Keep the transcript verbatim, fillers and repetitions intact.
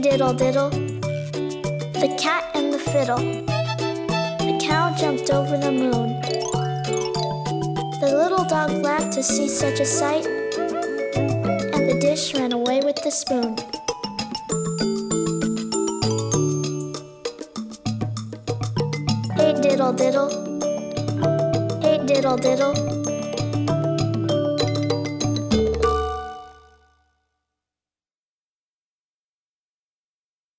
diddle diddle, the cat and the fiddle. The cow jumped over the moon. The little dog laughed to see such a sight, and the dish ran away with the spoon. Hey diddle diddle, hey diddle diddle,